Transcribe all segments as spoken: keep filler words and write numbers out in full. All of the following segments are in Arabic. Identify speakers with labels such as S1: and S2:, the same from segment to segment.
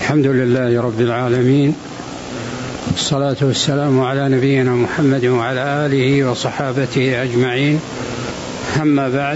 S1: الحمد لله رب العالمين، والصلاة والسلام على نبينا محمد وعلى آله وصحابته أجمعين. أما بعد،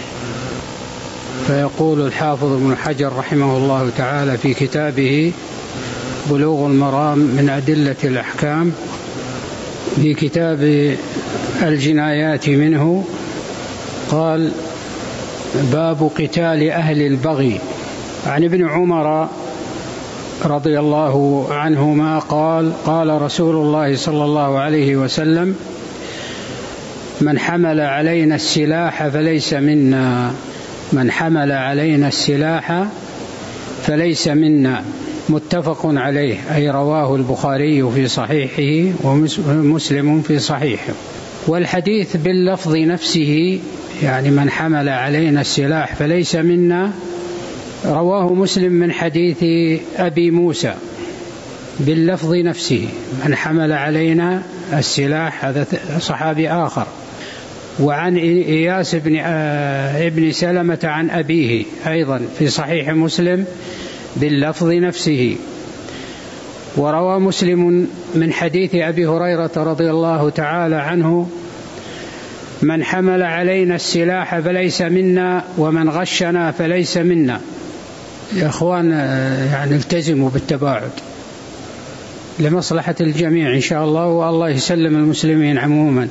S1: فيقول الحافظ ابن حجر رحمه الله تعالى في كتابه بلوغ المرام من أدلة الأحكام في كتاب الجنايات منه، قال: باب قتال أهل البغي. عن ابن عمر رضي الله عنهما قال: قال رسول الله صلى الله عليه وسلم: من حمل علينا السلاح فليس منا من حمل علينا السلاح فليس منا متفق عليه، أي رواه البخاري في صحيحه ومسلم في صحيحه. والحديث باللفظ نفسه، يعني من حمل علينا السلاح فليس منا، رواه مسلم من حديث أبي موسى باللفظ نفسه: من حمل علينا السلاح، هذا صحابي آخر. وعن إياس بن ابن سلمة عن أبيه أيضا في صحيح مسلم باللفظ نفسه. وروى مسلم من حديث أبي هريرة رضي الله تعالى عنه: من حمل علينا السلاح فليس منا ومن غشنا فليس منا. يا أخوان، يعني التزموا بالتباعد لمصلحة الجميع إن شاء الله، والله يسلم المسلمين عموما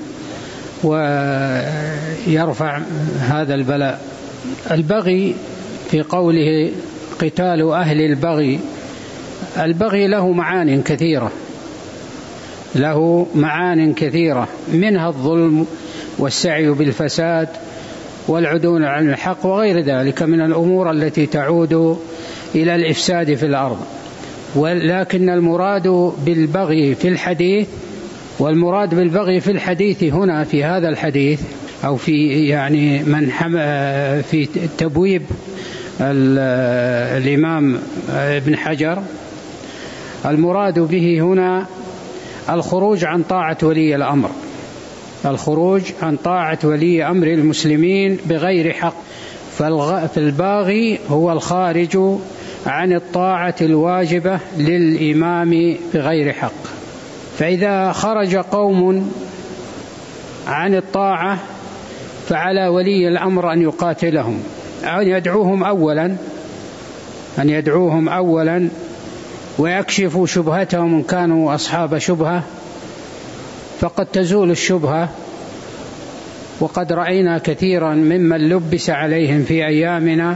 S1: ويرفع هذا البلاء. البغي في قوله قتال أهل البغي، البغي له معان كثيرة له معان كثيرة منها الظلم والسعي بالفساد والعدول عن الحق وغير ذلك من الأمور التي تعود إلى الإفساد في الأرض. ولكن المراد بالبغي في الحديث والمراد بالبغي في الحديث هنا في هذا الحديث، أو في يعني من في تبويب الإمام ابن حجر، المراد به هنا الخروج عن طاعة ولي الأمر الخروج عن طاعة ولي أمر المسلمين بغير حق. فالباغي هو الخارج عن الطاعة الواجبة للإمام بغير حق. فإذا خرج قوم عن الطاعة فعلى ولي الأمر أن يقاتلهم، أن يدعوهم أولا أن يدعوهم أولا ويكشفوا شبهتهم إن كانوا أصحاب شبهة، فقد تزول الشبهة. وقد رأينا كثيرا ممن لبس عليهم في أيامنا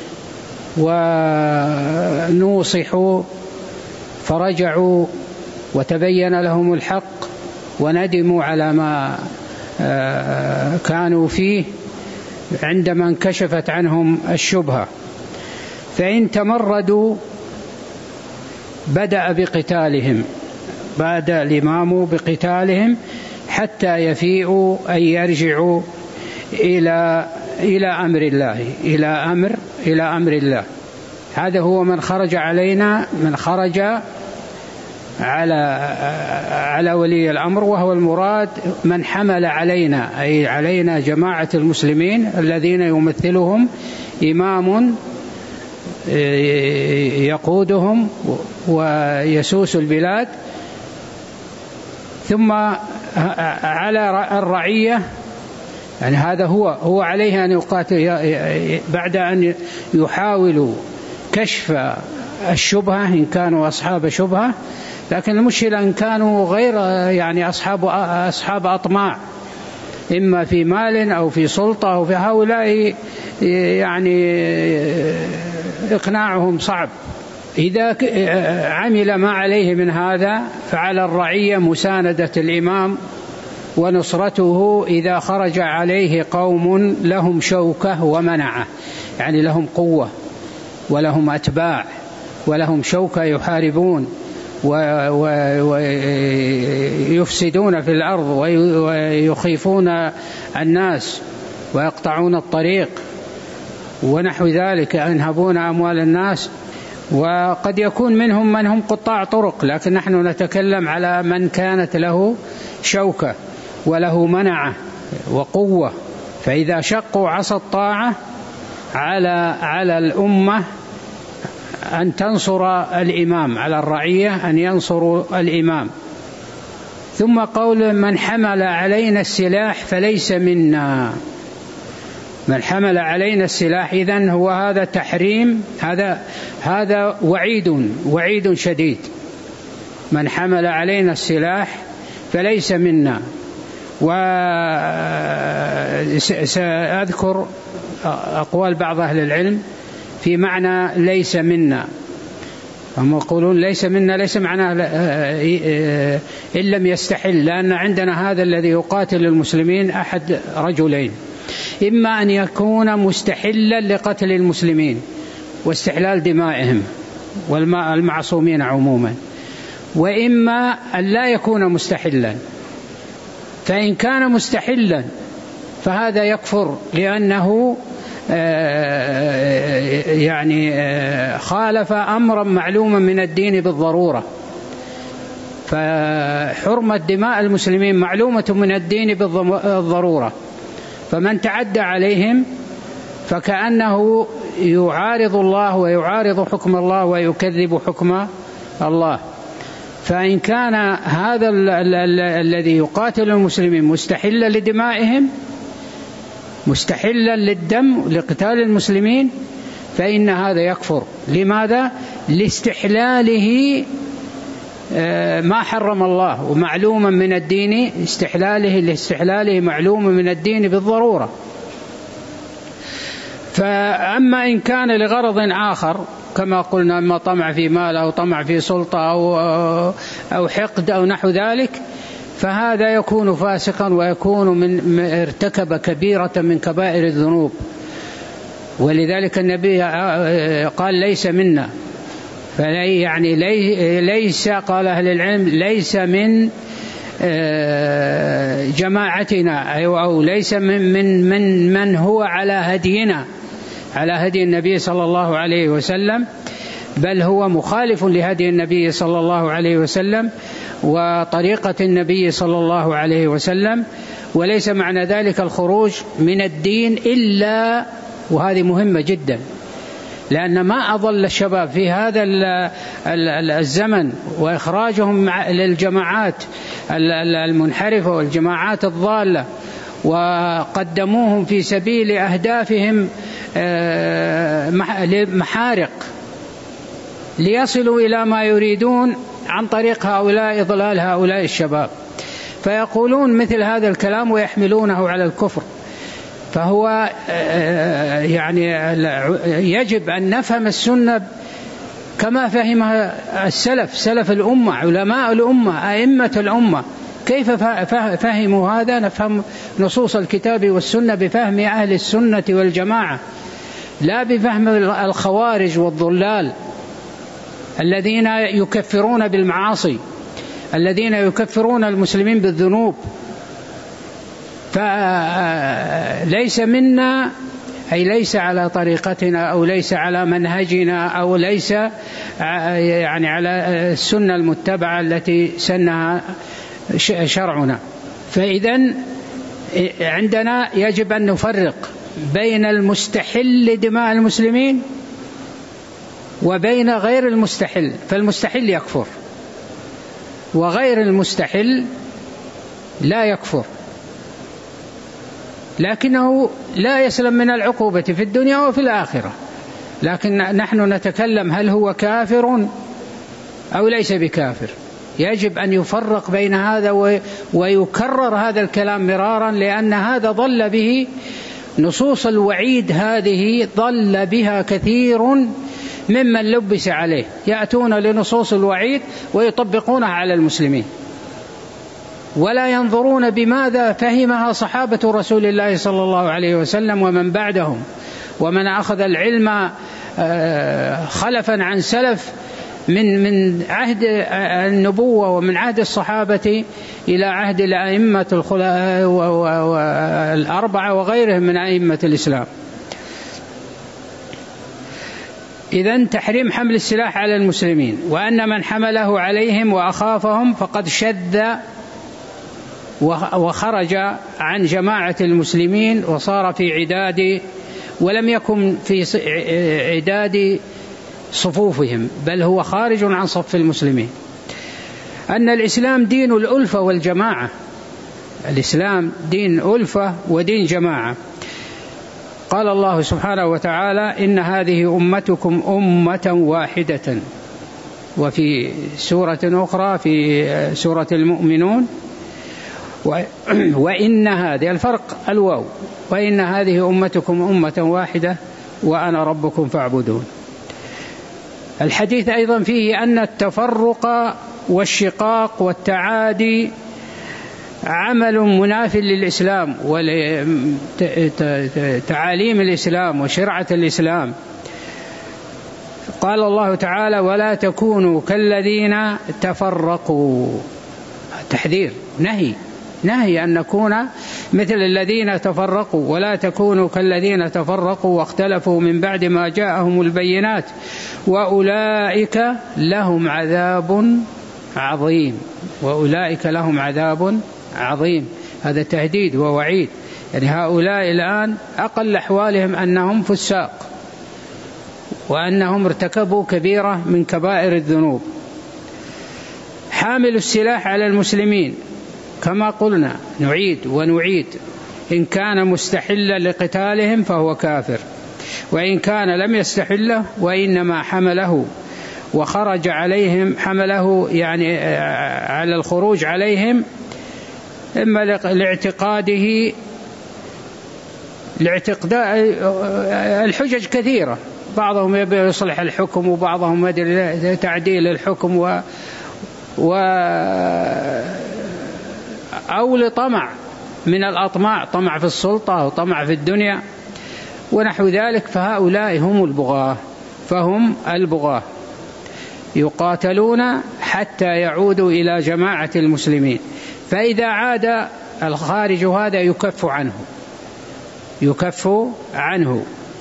S1: ونوصحوا فرجعوا وتبين لهم الحق وندموا على ما كانوا فيه عندما انكشفت عنهم الشبهة. فإن تمردوا بدأ بقتالهم بدأ الإمام بقتالهم حتى يفيئوا أي يرجعوا إلى إلى أمر الله إلى أمر إلى أمر الله. هذا هو من خرج علينا، من خرج على على ولي الأمر، وهو المراد من حمل علينا، أي علينا جماعة المسلمين الذين يمثلهم إمام يقودهم ويسوس البلاد. ثم على الرعية، يعني هذا هو هو عليه أن يقاتل بعد أن يحاولوا كشف الشبهة إن كانوا أصحاب شبهة. لكن المشكلة إن كانوا غير يعني أصحاب أصحاب أطماع، إما في مال أو في سلطة أو في هؤلاء، يعني إقناعهم صعب. إذا عمل ما عليه من هذا فعلى الرعية مساندة الإمام ونصرته إذا خرج عليه قوم لهم شوكة ومنعة، يعني لهم قوة ولهم أتباع ولهم شوكة يحاربون ويفسدون في الأرض ويخيفون الناس ويقطعون الطريق ونحو ذلك، ينهبون أموال الناس. وقد يكون منهم من هم قطاع طرق، لكن نحن نتكلم على من كانت له شوكة وله منعة وقوة. فإذا شقوا عصا الطاعة على على الأمة أن تنصر الإمام على الرعية، أن ينصروا الإمام. ثم قول من حمل علينا السلاح فليس منا. من حمل علينا السلاح إذن هو هذا تحريم، هذا هذا وعيد وعيد شديد. من حمل علينا السلاح فليس منا. وسأذكر أقوال بعض أهل العلم في معنى ليس منا. هم يقولون ليس منا ليس معناه إن لم يستحل، لأن عندنا هذا الذي يقاتل المسلمين أحد رجلين: إما أن يكون مستحلا لقتل المسلمين واستحلال دمائهم والمعصومين عموما، وإما أن لا يكون مستحلا. فإن كان مستحلا فهذا يكفر، لأنه يعني خالف أمرا معلوما من الدين بالضرورة. فحرمة دماء المسلمين معلومة من الدين بالضرورة، فمن تعدى عليهم فكأنه يعارض الله ويعارض حكم الله ويكذب حكم الله. فإن كان هذا الذي يقاتل المسلمين مستحلا لدمائهم، مستحلا للدم لقتال المسلمين، فإن هذا يكفر. لماذا؟ لاستحلاله ما حرم الله ومعلوما من الدين، استحلاله لاستحلاله معلوم من الدين بالضرورة. فأما إن كان لغرض آخر كما قلنا، إما طمع في مال أو طمع في سلطة أو أو حقد أو نحو ذلك، فهذا يكون فاسقا ويكون من ارتكب كبيرة من كبائر الذنوب. ولذلك النبي قال ليس منا، يعني ليس، قال أهل العلم ليس من جماعتنا أو ليس من من من من هو على هدينا، على هدي النبي صلى الله عليه وسلم، بل هو مخالف لهدي النبي صلى الله عليه وسلم وطريقة النبي صلى الله عليه وسلم. وليس معنى ذلك الخروج من الدين إلا، وهذه مهمة جدا، لأن ما أضل الشباب في هذا الزمن وإخراجهم للجماعات المنحرفة والجماعات الضالة، وقدموهم في سبيل أهدافهم محارق ليصلوا إلى ما يريدون عن طريق هؤلاء إضلال هؤلاء الشباب، فيقولون مثل هذا الكلام ويحملونه على الكفر. فهو يعني يجب أن نفهم السنة كما فهمها السلف، سلف الأمة، علماء الأمة، أئمة الأمة، كيف فهموا هذا. نفهم نصوص الكتاب والسنة بفهم أهل السنة والجماعة، لا بفهم الخوارج والضلال الذين يكفرون بالمعاصي، الذين يكفرون المسلمين بالذنوب. فليس منا أي ليس على طريقتنا أو ليس على منهجنا أو ليس يعني على السنة المتبعة التي سنها شرعنا. فإذن عندنا يجب أن نفرق بين المستحل لدماء المسلمين وبين غير المستحل. فالمستحل يكفر وغير المستحل لا يكفر، لكنه لا يسلم من العقوبة في الدنيا وفي الآخرة. لكن نحن نتكلم هل هو كافر أو ليس بكافر. يجب أن يفرق بين هذا ويكرر هذا الكلام مرارا، لأن هذا ضل به نصوص الوعيد، هذه ضل بها كثير ممن لبس عليه، يأتون لنصوص الوعيد ويطبقونها على المسلمين ولا ينظرون بماذا فهمها صحابة رسول الله صلى الله عليه وسلم ومن بعدهم ومن أخذ العلم خلفا عن سلف من من عهد النبوة ومن عهد الصحابة إلى عهد الأئمة الأربعة وغيرهم من أئمة الإسلام. إذن تحريم حمل السلاح على المسلمين، وأن من حمله عليهم وأخافهم فقد شذ وخرج عن جماعة المسلمين وصار في عداد، ولم يكن في عداد صفوفهم، بل هو خارج عن صف المسلمين. أن الإسلام دين الألفة والجماعة، الإسلام دين ألفة ودين جماعة. قال الله سبحانه وتعالى: إن هذه أمتكم أمة واحدة. وفي سورة أخرى في سورة المؤمنون: وإن هذه، الفرق الواو، وإن هذه أمتكم أمة واحدة وأنا ربكم فاعبدون. الحديث أيضا فيه أن التفرق والشقاق والتعادي عمل مناف للإسلام ولتعاليم الإسلام وشرعة الإسلام. قال الله تعالى: ولا تكونوا كالذين تفرقوا. تحذير، نهي نهي أن نكون مثل الذين تفرقوا. ولا تكونوا كالذين تفرقوا واختلفوا من بعد ما جاءهم البينات وأولئك لهم عذاب عظيم. وأولئك لهم عذاب عظيم، هذا تهديد ووعيد. يعني هؤلاء الآن أقل أحوالهم أنهم فساق، وأنهم ارتكبوا كبيرة من كبائر الذنوب. حامل السلاح على المسلمين كما قلنا، نعيد ونعيد: إن كان مستحلا لقتالهم فهو كافر، وإن كان لم يستحله وإنما حمله وخرج عليهم، حمله يعني على الخروج عليهم إما لاعتقاده، لاعتقاد الحجج كثيرة، بعضهم يبي يصلح الحكم وبعضهم يدري تعديل الحكم و, و أو لطمع من الأطماع، طمع في السلطة وطمع في الدنيا ونحو ذلك. فهؤلاء هم البغاة، فهم البغاة يقاتلون حتى يعودوا إلى جماعة المسلمين. فإذا عاد الخارج هذا يكف عنه يكف عنه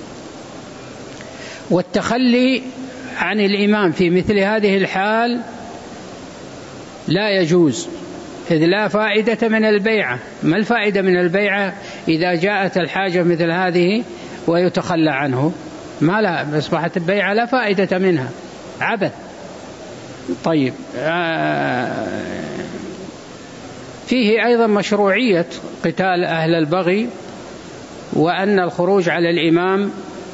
S1: والتخلي عن الإمام في مثل هذه الحال لا يجوز، إذ لا فائدة من البيعة. ما الفائدة من البيعة إذا جاءت الحاجة مثل هذه ويتخلى عنه؟ ما لا، أصبحت البيعة لا فائدة منها، عبث. طيب، آه فيه أيضا مشروعية قتال أهل البغي، وأن الخروج على الإمام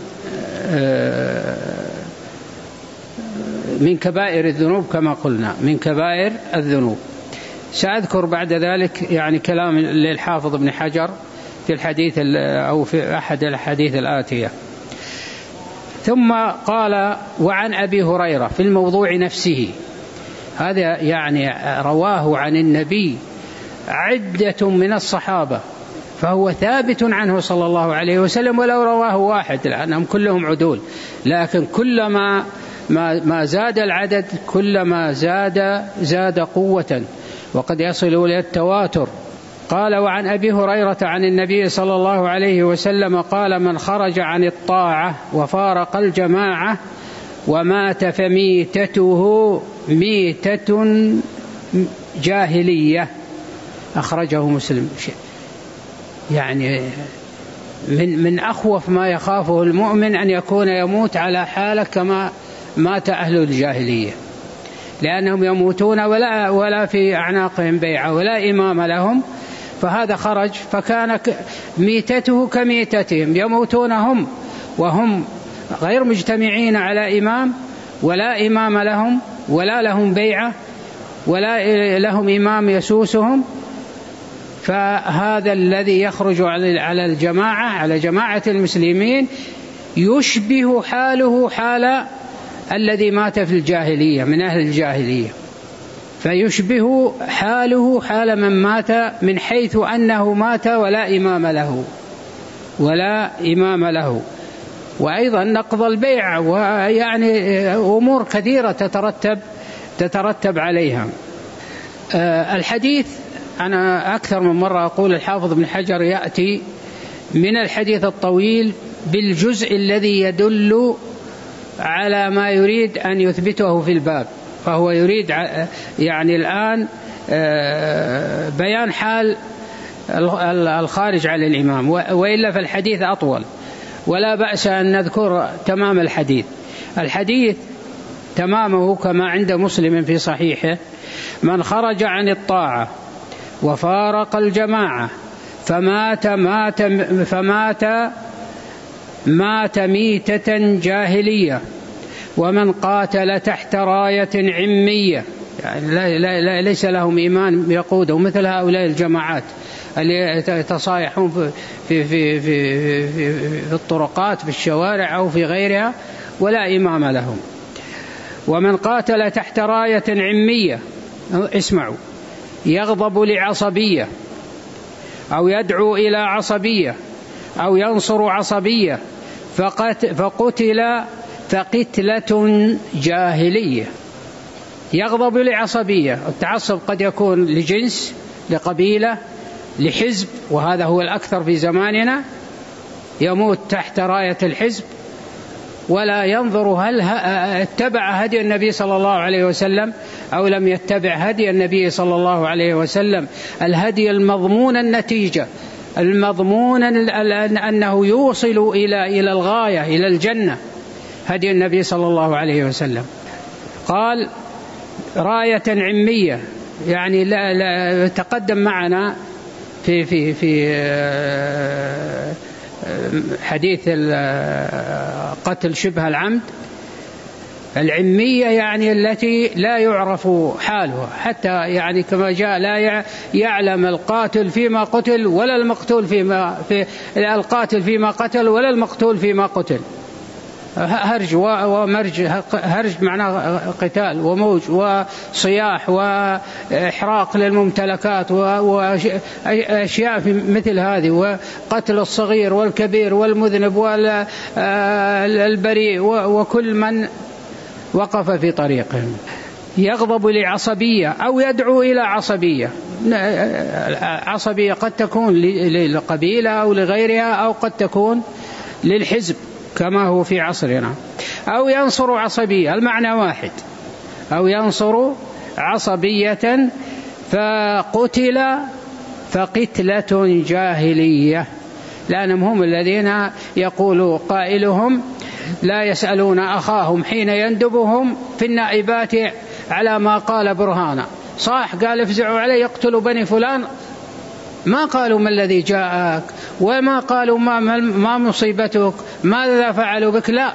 S1: من كبائر الذنوب كما قلنا، من كبائر الذنوب. سأذكر بعد ذلك يعني كلام للحافظ ابن حجر في الحديث أو في أحد الحديث الآتية. ثم قال: وعن أبي هريرة في الموضوع نفسه، هذا يعني رواه عن النبي عدة من الصحابة، فهو ثابت عنه صلى الله عليه وسلم، ولو رواه واحد لأنهم كلهم عدول، لكن كلما ما ما زاد العدد كلما زاد زاد قوة، وقد يصل إلى التواتر. قال: وعن أبي هريرة عن النبي صلى الله عليه وسلم قال: من خرج عن الطاعة وفارق الجماعة ومات فميتته ميتة جاهلية. أخرجه مسلم. يعني من من أخوف ما يخافه المؤمن أن يكون يموت على حالة كما مات أهل الجاهلية، لأنهم يموتون ولا ولا في أعناقهم بيعة ولا إمام لهم، فهذا خرج فكان ميتته كميتتهم، يموتون هم وهم غير مجتمعين على إمام، ولا إمام لهم ولا لهم بيعة ولا لهم إمام يسوسهم. فهذا الذي يخرج على الجماعة على جماعة المسلمين يشبه حاله حال الذي مات في الجاهلية من أهل الجاهلية، فيشبه حاله حال من مات من حيث أنه مات ولا إمام له ولا إمام له وأيضا نقض البيع، ويعني أمور كثيرة تترتب تترتب عليها. الحديث أنا أكثر من مرة أقول الحافظ ابن حجر يأتي من الحديث الطويل بالجزء الذي يدل على ما يريد أن يثبته في الباب، فهو يريد يعني الآن بيان حال الخارج على الإمام، وإلا فالحديث أطول ولا بأس أن نذكر تمام الحديث. الحديث تمامه كما عند مسلم في صحيحه: من خرج عن الطاعة وفارق الجماعة فمات مات فمات مات ميتة جاهلية، ومن قاتل تحت راية عمية، يعني لا لا ليس لهم إيمان يقودهم مثل هؤلاء الجماعات اللي يتصايحون في في في في في, في الطرقات في الشوارع أو في غيرها ولا إمام لهم. ومن قاتل تحت راية عمية، اسمعوا، يغضب لعصبية أو يدعو إلى عصبية أو ينصر عصبية فقتل فقتلة جاهلية. يغضب لعصبية، التعصب قد يكون لجنس، لقبيلة، لحزب، وهذا هو الأكثر في زماننا، يموت تحت راية الحزب ولا ينظر هل اتبع هدي النبي صلى الله عليه وسلم أو لم يتبع هدي النبي صلى الله عليه وسلم، الهدي المضمون النتيجة، المضمون أنه يوصل إلى إلى الغاية، إلى الجنة، هدي النبي صلى الله عليه وسلم. قال راية عمية، يعني لا لا تقدم معنا في في في حديث قتل شبه العمد. العمية يعني التي لا يعرف حالها، حتى يعني كما جاء لا يعلم القاتل فيما قتل ولا المقتول فيما في القاتل فيما قتل ولا المقتول فيما قتل. هرج ومرج، هرج معناه قتال وموج وصياح وإحراق للممتلكات وأشياء مثل هذه، وقتل الصغير والكبير والمذنب والبريء وكل من وقف في طريقهم. يغضب لعصبية أو يدعو إلى عصبية، عصبية قد تكون للقبيلة أو لغيرها أو قد تكون للحزب كما هو في عصرنا، أو ينصر عصبية، المعنى واحد، أو ينصر عصبية فقتل فقتلة جاهلية، لأنهم هم الذين يقول قائلهم لا يسألون أخاهم حين يندبهم في النائبات على ما قال برهانا. صاح قال افزعوا عليه يقتلوا بني فلان، ما قالوا ما الذي جاءك وما قالوا ما, ما مصيبتك ماذا فعلوا بك، لا،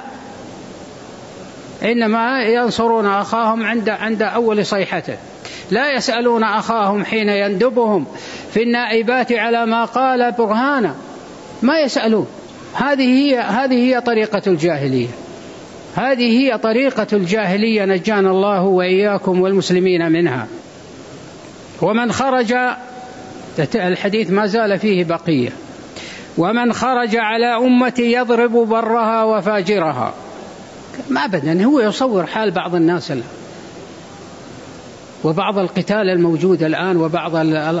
S1: إنما ينصرون أخاهم عند عند أول صيحته. لا يسألون أخاهم حين يندبهم في النائبات على ما قال برهانا، ما يسألون. هذه هي هذه هي طريقة الجاهلية، هذه هي طريقة الجاهلية، نجانا الله وإياكم والمسلمين منها. ومن خرج، الحديث ما زال فيه بقية، ومن خرج على أمتي يضرب برها وفاجرها. ما أبدا هو يصور حال بعض الناس له وبعض القتال الموجود الآن وبعض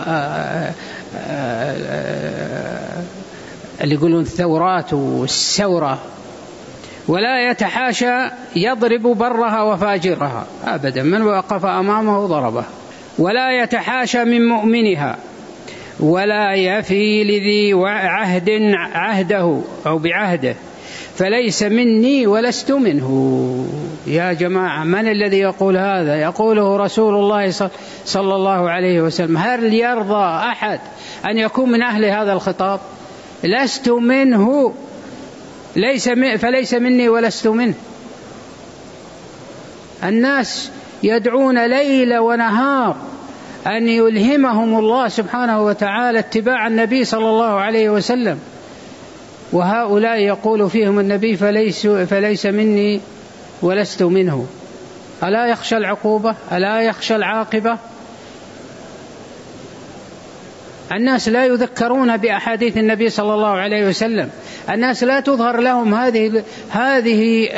S1: اللي يقولون الثورات والثورة، ولا يتحاشى يضرب برها وفاجرها أبدا، من وقف أمامه ضربه. ولا يتحاشى من مؤمنها ولا يفي لذي عهد عهده أو بعهده فليس مني ولست منه. يا جماعة، من الذي يقول هذا؟ يقوله رسول الله صلى الله عليه وسلم. هل يرضى أحد أن يكون من أهل هذا الخطاب؟ لست منه، ليس فليس مني ولست منه. الناس يدعون ليل ونهار أن يلهمهم الله سبحانه وتعالى اتباع النبي صلى الله عليه وسلم، وهؤلاء يقول فيهم النبي فليس, فليس مني ولست منه. ألا يخشى العقوبة؟ ألا يخشى العاقبة؟ الناس لا يذكرون بأحاديث النبي صلى الله عليه وسلم، الناس لا تظهر لهم هذه هذه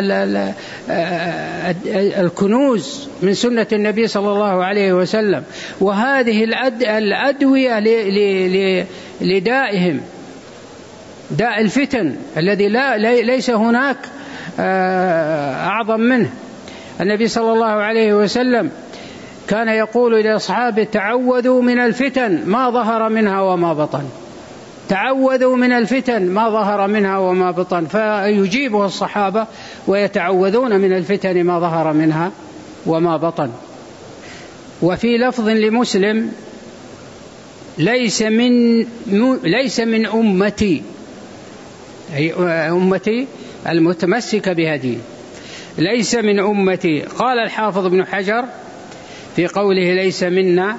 S1: الكنوز من سنة النبي صلى الله عليه وسلم، وهذه الأدوية لدائهم، داء الفتن الذي لا ليس هناك أعظم منه. النبي صلى الله عليه وسلم كان يقول لأصحابه تعوذوا من الفتن ما ظهر منها وما بطن. تعوذوا من الفتن ما ظهر منها وما بطن، فيجيبه الصحابة ويتعوذون من الفتن ما ظهر منها وما بطن. وفي لفظ لمسلم ليس من ليس من أمتي، أي أمتي المتمسكة بهدي، ليس من أمتي. قال الحافظ ابن حجر في قوله ليس منا،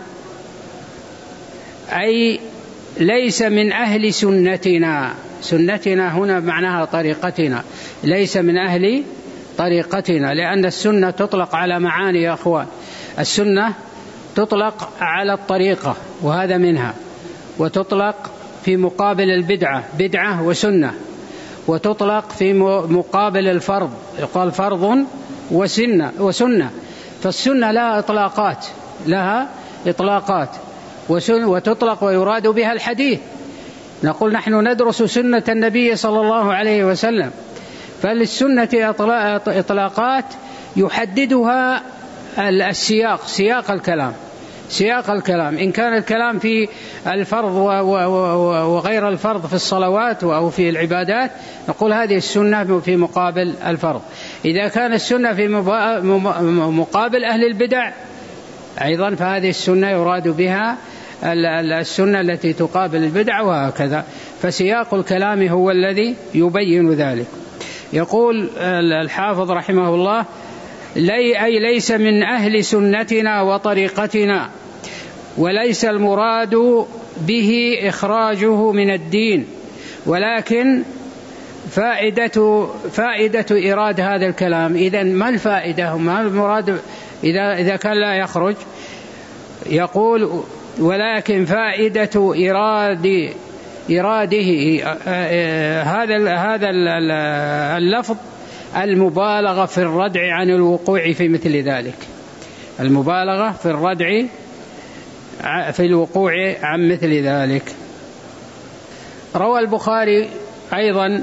S1: أي ليس من أهل سنتنا. سنتنا هنا معناها طريقتنا، ليس من أهل طريقتنا، لأن السنة تطلق على معاني يا أخوان. السنة تطلق على الطريقة وهذا منها، وتطلق في مقابل البدعة بدعة وسنة، وتطلق في مقابل الفرض يقال فرض وسنة وسنة. فالسنة لها إطلاقات لها إطلاقات وتطلق ويراد بها الحديث. نقول نحن ندرس سنة النبي صلى الله عليه وسلم، فللسنة إطلاقات يحددها السياق، سياق الكلام سياق الكلام إن كان الكلام في الفرض وغير الفرض في الصلوات أو في العبادات نقول هذه السنة في مقابل الفرض. إذا كان السنة في مقابل أهل البدع أيضا فهذه السنة يراد بها السنة التي تقابل البدع، وهكذا. فسياق الكلام هو الذي يبين ذلك. يقول الحافظ رحمه الله لي أي ليس من أهل سنتنا وطريقتنا، وليس المراد به إخراجه من الدين، ولكن فائدة فائدة إيراد هذا الكلام. إذن ما الفائدة؟ ما المراد إذا إذا كان لا يخرج؟ يقول ولكن فائدة إيراد إراده هذا هذا اللفظ المبالغة في الردع عن الوقوع في مثل ذلك، المبالغة في الردع في الوقوع عن مثل ذلك. روى البخاري أيضا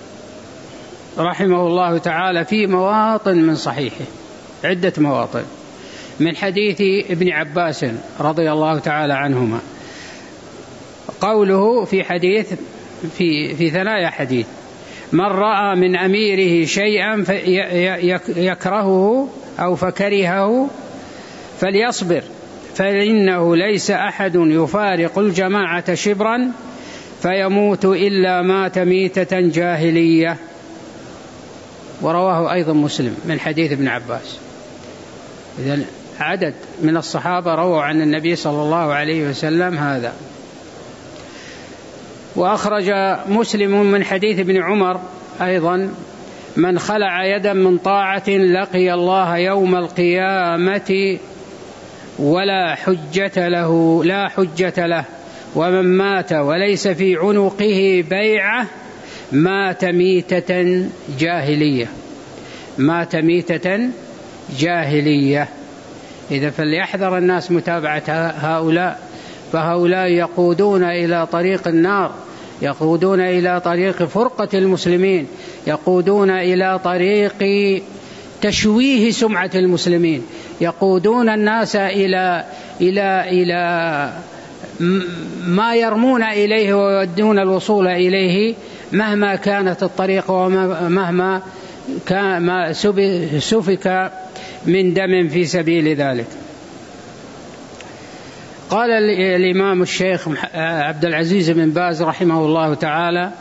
S1: رحمه الله تعالى في مواطن من صحيحه، عدة مواطن، من حديث ابن عباس رضي الله تعالى عنهما، قوله في حديث في في ثنايا حديث: من رأى من أميره شيئا يكرهه أو فكرهه فليصبر، فإنه ليس أحد يفارق الجماعة شبرا فيموت إلا مات ميتة جاهلية. ورواه أيضا مسلم من حديث ابن عباس. إذن عدد من الصحابة رووا عن النبي صلى الله عليه وسلم هذا. وأخرج مسلم من حديث ابن عمر أيضا: من خلع يدا من طاعة لقي الله يوم القيامة ولا حجة له لا حجة له، ومن مات وليس في عنقه بيعة مات ميتة جاهلية مات ميتة جاهلية. إذا فليحذر الناس متابعة هؤلاء، فهؤلاء يقودون إلى طريق النار، يقودون إلى طريق فرقة المسلمين، يقودون إلى طريق تشويه سمعة المسلمين، يقودون الناس إلى إلى إلى ما يرمون إليه ويودون الوصول إليه مهما كانت الطريق ومهما كان سفك من دم في سبيل ذلك. قال الإمام الشيخ عبد العزيز بن باز رحمه الله تعالى: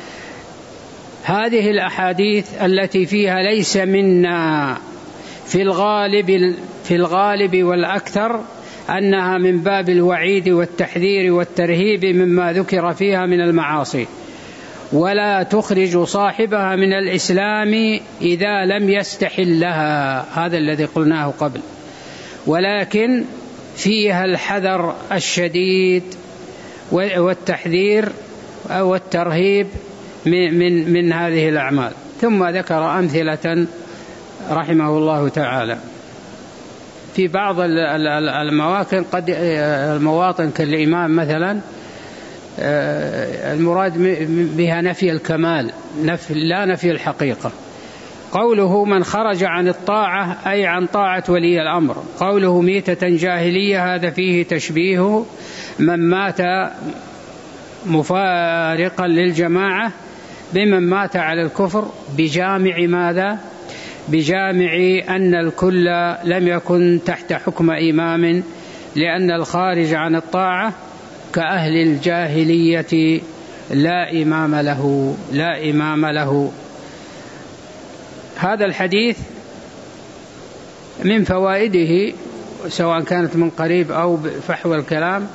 S1: هذه الأحاديث التي فيها ليس منا في الغالب في الغالب والأكثر أنها من باب الوعيد والتحذير والترهيب مما ذكر فيها من المعاصي، ولا تخرج صاحبها من الإسلام إذا لم يستحلها، هذا الذي قلناه قبل، ولكن فيها الحذر الشديد والتحذير والترهيب من من هذه الأعمال. ثم ذكر أمثلة رحمه الله تعالى في بعض المواطن، قد المواطن كالإمام مثلا المراد بها نفي الكمال، نفي لا نفي الحقيقة. قوله من خرج عن الطاعة أي عن طاعة ولي الأمر. قوله ميتة جاهلية هذا فيه تشبيه من مات مفارقا للجماعة بمن مات على الكفر بجامع ماذا؟ بجامع أن الكل لم يكن تحت حكم إمام، لأن الخارج عن الطاعة كأهل الجاهلية لا إمام له لا إمام له. هذا الحديث من فوائده سواء كانت من قريب أو فحوى الكلام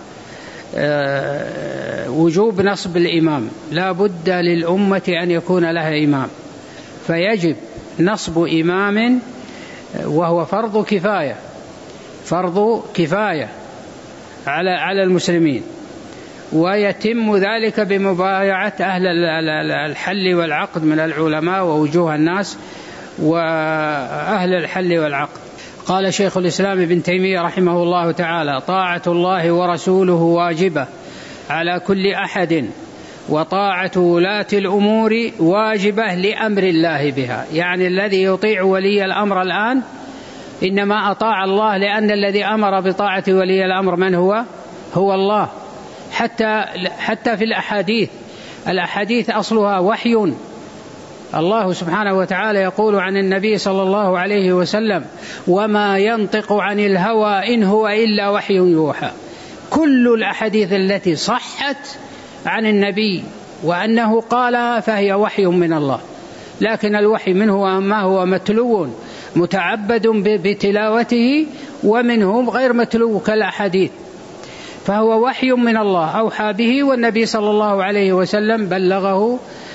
S1: وجوب نصب الإمام، لا بد للأمة أن يكون لها إمام، فيجب نصب إمام وهو فرض كفاية فرض كفاية على على المسلمين، ويتم ذلك بمبايعة أهل الحل والعقد من العلماء ووجوه الناس وأهل الحل والعقد. قال شيخ الإسلام ابن تيمية رحمه الله تعالى: طاعة الله ورسوله واجبة على كل أحد، وطاعة ولاة الأمور واجبة لأمر الله بها. يعني الذي يطيع ولي الأمر الآن إنما أطاع الله، لأن الذي أمر بطاعة ولي الأمر من هو؟ هو الله. حتى حتى في الأحاديث الأحاديث أصلها وحي. الله سبحانه وتعالى يقول عن النبي صلى الله عليه وسلم: وما ينطق عن الهوى إن هو إلا وحي يوحى. كل الأحاديث التي صحت عن النبي وأنه قالها فهي وحي من الله، لكن الوحي منه ما هو متلو متعبد بتلاوته، ومنه غير متلو كالأحاديث، فهو وحي من الله أوحى به، والنبي صلى الله عليه وسلم بلغه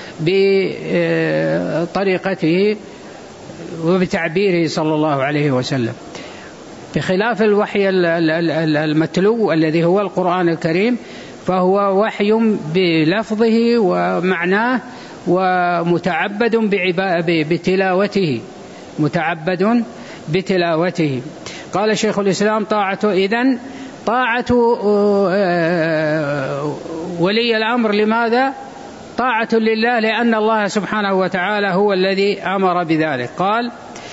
S1: بطريقته وبتعبيره صلى الله عليه وسلم، بخلاف الوحي المتلو الذي هو القرآن الكريم، فهو وحي بلفظه ومعناه ومتعبد بتلاوته متعبد بتلاوته. قال شيخ الإسلام: طاعة إذن طاعة ولي الأمر لماذا؟ طاعة لله، لأن الله سبحانه وتعالى هو الذي أمر بذلك. قال: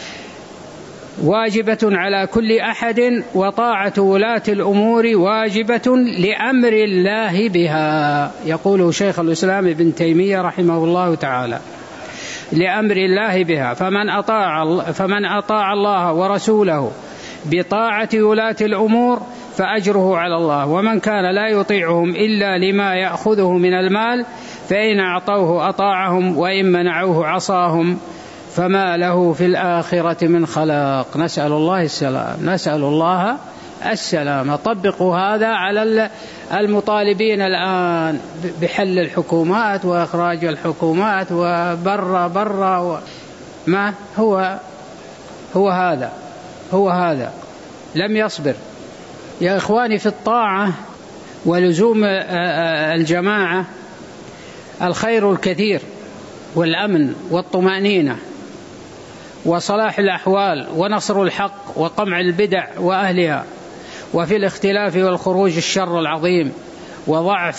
S1: واجبة على كل أحد، وطاعة ولاة الأمور واجبة لأمر الله بها. يقول شيخ الإسلام ابن تيمية رحمه الله تعالى: لأمر الله بها، فمن أطاع, فمن أطاع الله ورسوله بطاعة ولاة الأمور فأجره على الله، ومن كان لا يطيعهم إلا لما يأخذه من المال فإن أعطوه أطاعهم وإن منعوه عصاهم، فما له في الآخرة من خلاق. نسأل الله السلام نسأل الله السلام. طبقوا هذا على المطالبين الآن بحل الحكومات وإخراج الحكومات وبر بر ما هو هو هذا هو هذا لم يصبر. يا إخواني، في الطاعة ولزوم الجماعة الخير الكثير والأمن والطمأنينة وصلاح الأحوال ونصر الحق وقمع البدع وأهلها، وفي الاختلاف والخروج الشر العظيم وضعف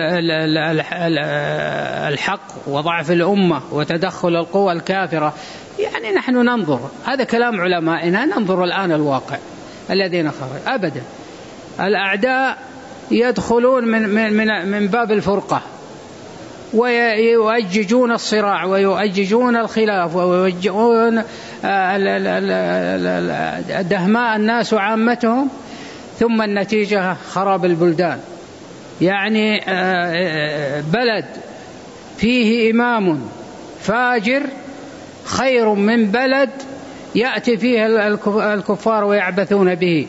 S1: الحق وضعف الأمة وتدخل القوى الكافرة. يعني نحن ننظر، هذا كلام علمائنا، ننظر الآن الواقع الذين خرج أبدا. الأعداء يدخلون من, من, من باب الفرقة ويؤججون الصراع ويؤججون الخلاف ويؤججون دهماء الناس وعامتهم، ثم النتيجة خراب البلدان. يعني بلد فيه إمام فاجر خير من بلد يأتي فيه الكفار ويعبثون به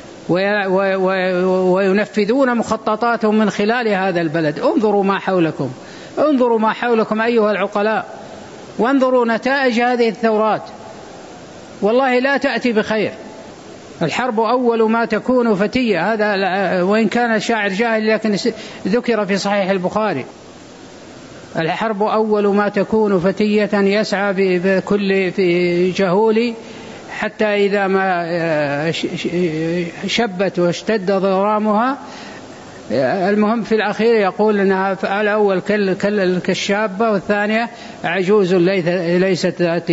S1: وينفذون مخططاتهم من خلال هذا البلد. انظروا ما حولكم انظروا ما حولكم أيها العقلاء، وانظروا نتائج هذه الثورات، والله لا تأتي بخير. الحرب أول ما تكون فتية، هذا وإن كان شاعر جاهل لكن ذكر في صحيح البخاري: الحرب أول ما تكون فتية يسعى بكل في جهول، حتى إذا ما شبت واشتد ضرامها، المهم في الأخير يقول أنها الأول كالشابة والثانية عجوز ليست ذات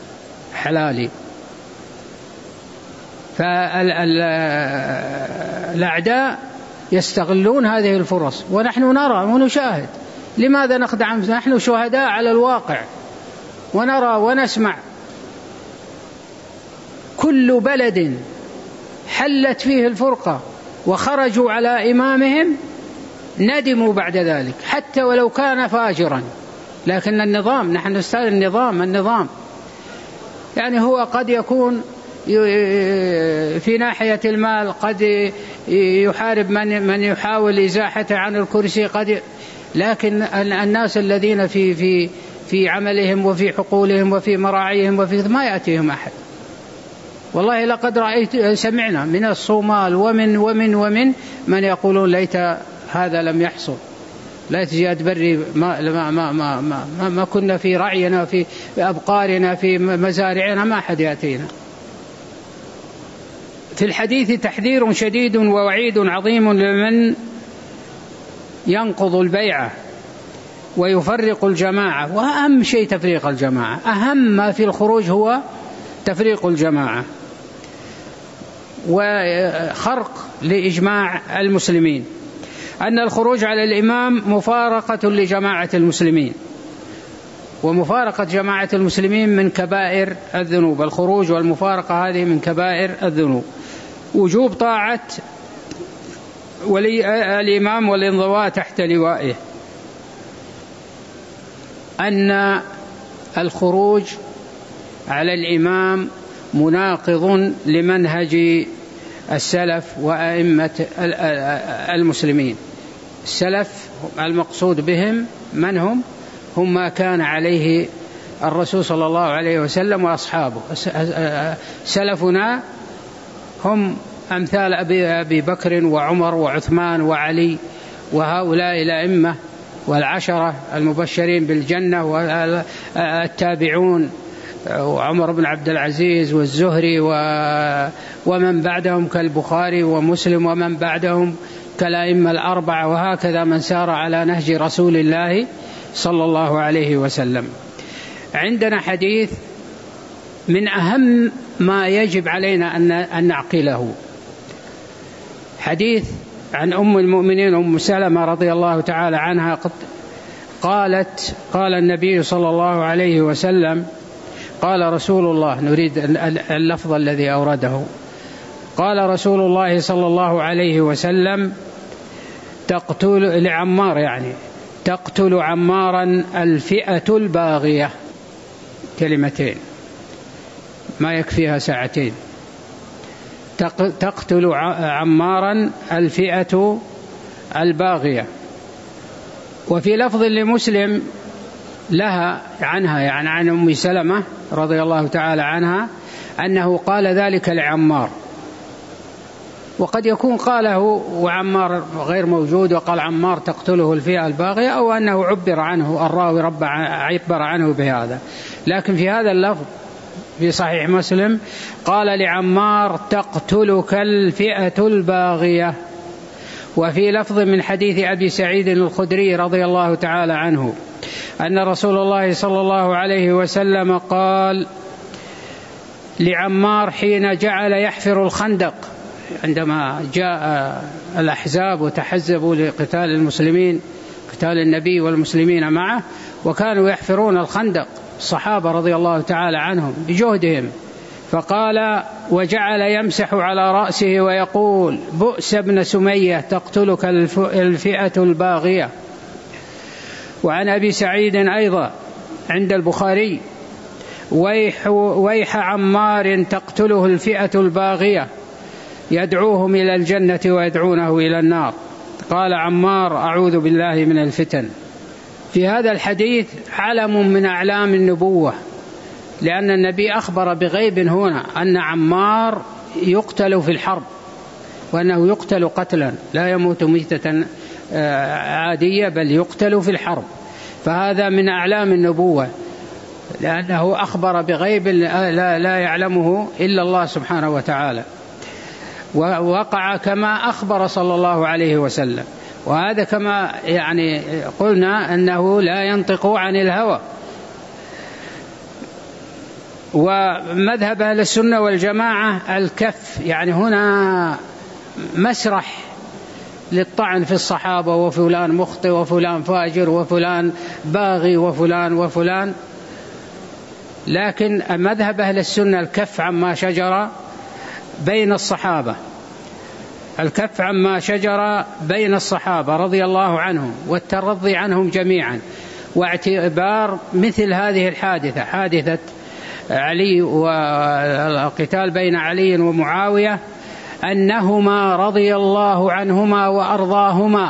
S1: حلال. الأعداء يستغلون هذه الفرص، ونحن نرى ونشاهد. لماذا نخدع أنفسنا؟ نحن شهداء على الواقع، ونرى ونسمع. كل بلد حلت فيه الفرقة وخرجوا على إمامهم ندموا بعد ذلك، حتى ولو كان فاجرا. لكن النظام، نحن نستعمل النظام النظام يعني هو قد يكون في ناحية المال، قد يحارب من من يحاول إزاحته عن الكرسي، قد لكن الناس الذين في في في عملهم وفي حقولهم وفي مراعيهم وفي ما يأتيهم أحد. والله لقد رأيت سمعنا من الصومال ومن ومن ومن من يقولون ليت هذا لم يحصل، ليت جاد بري ما ما ما ما ما, ما كنا في رعينا في أبقارنا في مزارعنا ما أحد يأتينا. في الحديث تحذير شديد ووعيد عظيم لمن ينقض البيعة ويفرق الجماعة. وأهم شيء تفريق الجماعة، أهم ما في الخروج هو تفريق الجماعة وخرق لإجماع المسلمين. أن الخروج على الإمام مفارقة لجماعة المسلمين، ومفارقة جماعة المسلمين من كبائر الذنوب. الخروج والمفارقة هذه من كبائر الذنوب. وجوب طاعة ولي الإمام والانضواء تحت لوائه. أن الخروج على الإمام مناقض لمنهج السلف وأئمة المسلمين. السلف المقصود بهم من هم؟ هم ما كان عليه الرسول صلى الله عليه وسلم وأصحابه. سلفنا هم أمثال أبي بكر وعمر وعثمان وعلي وهؤلاء الأئمة والعشرة المبشرين بالجنة والتابعون، وعمر بن عبد العزيز والزهري ومن بعدهم كالبخاري ومسلم ومن بعدهم كالأئمة الأربعة، وهكذا من سار على نهج رسول الله صلى الله عليه وسلم. عندنا حديث من أهم ما يجب علينا أن نعقله، حديث عن أم المؤمنين أم سلمة رضي الله تعالى عنها قالت: قال النبي صلى الله عليه وسلم، قال رسول الله، نريد اللفظ الذي أورده، قال رسول الله صلى الله عليه وسلم: تقتل لعمار، يعني تقتل عمارا الفئة الباغية. كلمتين ما يكفيها ساعتين. تقتل عمارا الفئة الباغية. وفي لفظ لمسلم لها عنها، يعني عن أم سلمة رضي الله تعالى عنها، أنه قال ذلك لعمار. وقد يكون قاله وعمار غير موجود وقال عمار تقتله الفئة الباغية، أو أنه عبر عنه الراوي رب عبر عنه بهذا. لكن في هذا اللفظ في صحيح مسلم قال لعمار: تقتلك الفئة الباغية. وفي لفظ من حديث أبي سعيد الخدري رضي الله تعالى عنه أن رسول الله صلى الله عليه وسلم قال لعمار حين جعل يحفر الخندق، عندما جاء الأحزاب وتحزبوا لقتال المسلمين، قتال النبي والمسلمين معه، وكانوا يحفرون الخندق الصحابة رضي الله تعالى عنهم بجهدهم، فقال: وجعل يمسح على رأسه ويقول: بؤس ابن سمية تقتلك الفئة الباغية. وعن أبي سعيد أيضا عند البخاري: ويح, ويح عمار تقتله الفئة الباغية يدعوهم إلى الجنة ويدعونه إلى النار. قال عمار: أعوذ بالله من الفتن. في هذا الحديث علم من أعلام النبوة، لأن النبي أخبر بغيب هنا أن عمار يقتل في الحرب، وأنه يقتل قتلا لا يموت ميتة عادية، بل يقتل في الحرب. فهذا من أعلام النبوة، لأنه أخبر بغيب لا, لا يعلمه إلا الله سبحانه وتعالى، ووقع كما أخبر صلى الله عليه وسلم. وهذا كما يعني قلنا أنه لا ينطق عن الهوى. ومذهب أهل السنة والجماعة الكف، يعني هنا مسرح للطعن في الصحابة، وفلان مخطئ وفلان فاجر وفلان باغي وفلان وفلان. لكن مذهب أهل السنة الكف عما شجر بين الصحابة، الكف عما شجر بين الصحابة رضي الله عنهم والترضي عنهم جميعا، واعتبار مثل هذه الحادثة، حادثة علي والقتال بين علي ومعاوية، أنهما رضي الله عنهما وأرضاهما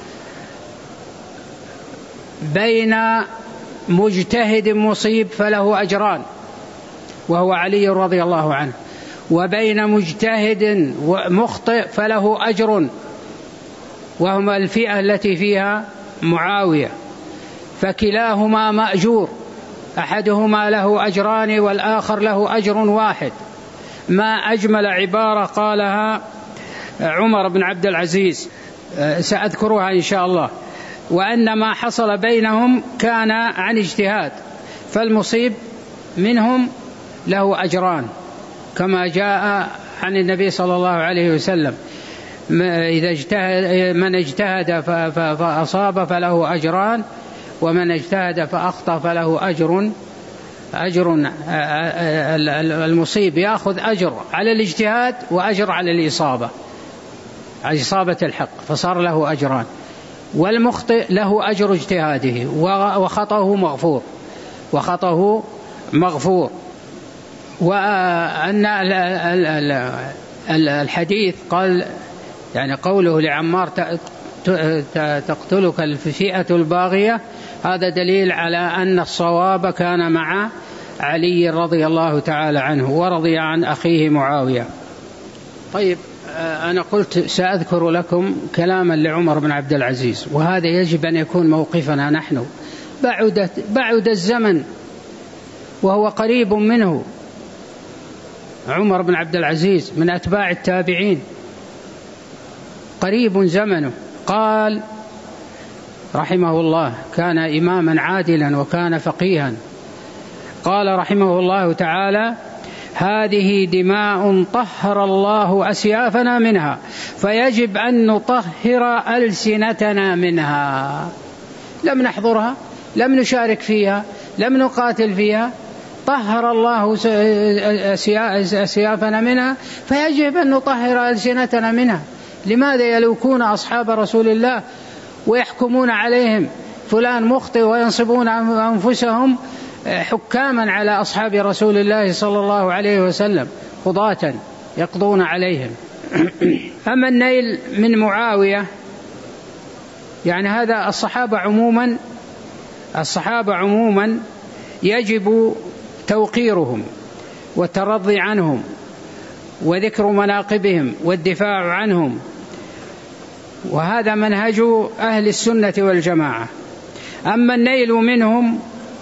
S1: بين مجتهد مصيب فله أجران وهو علي رضي الله عنه، وبين مجتهد مخطئ فله أجر وهما الفئة التي فيها معاوية، فكلاهما مأجور، أحدهما له أجران والآخر له أجر واحد. ما أجمل عبارة قالها عمر بن عبد العزيز سأذكرها إن شاء الله، وأن ما حصل بينهم كان عن اجتهاد، فالمصيب منهم له أجران كما جاء عن النبي صلى الله عليه وسلم، إذا اجتهد من اجتهد فأصاب فله أجران، ومن اجتهد فأخطأ فله أجر أجر المصيب يأخذ أجر على الاجتهاد وأجر على الإصابة، على إصابة الحق، فصار له أجران، والمخطئ له أجر اجتهاده وخطأه مغفور وخطأه مغفور. وأن الحديث قال يعني قوله لعمار تقتلك الفئة الباغية، هذا دليل على أن الصواب كان مع علي رضي الله تعالى عنه ورضي عن أخيه معاوية. طيب، أنا قلت سأذكر لكم كلاما لعمر بن عبد العزيز، وهذا يجب أن يكون موقفنا نحن. بعد, بعد الزمن وهو قريب منه، عمر بن عبد العزيز من أتباع التابعين، قريب زمنه. قال رحمه الله كان إماما عادلا وكان فقيها، قال رحمه الله تعالى: هذه دماء طهر الله أسيافنا منها، فيجب أن نطهر ألسنتنا منها. لم نحضرها، لم نشارك فيها، لم نقاتل فيها، طهر الله أسيافنا منها، فيجب أن نطهر ألسنتنا منها. لماذا يلوكون أصحاب رسول الله ويحكمون عليهم فلان مخطئ، وينصبون أنفسهم حكاما على أصحاب رسول الله صلى الله عليه وسلم، قضاة يقضون عليهم؟ أما النيل من معاوية، يعني هذا الصحابة عموما الصحابة عموما يجب توقيرهم والترضي عنهم وذكر مناقبهم والدفاع عنهم، وهذا منهج أهل السنة والجماعة. أما النيل منهم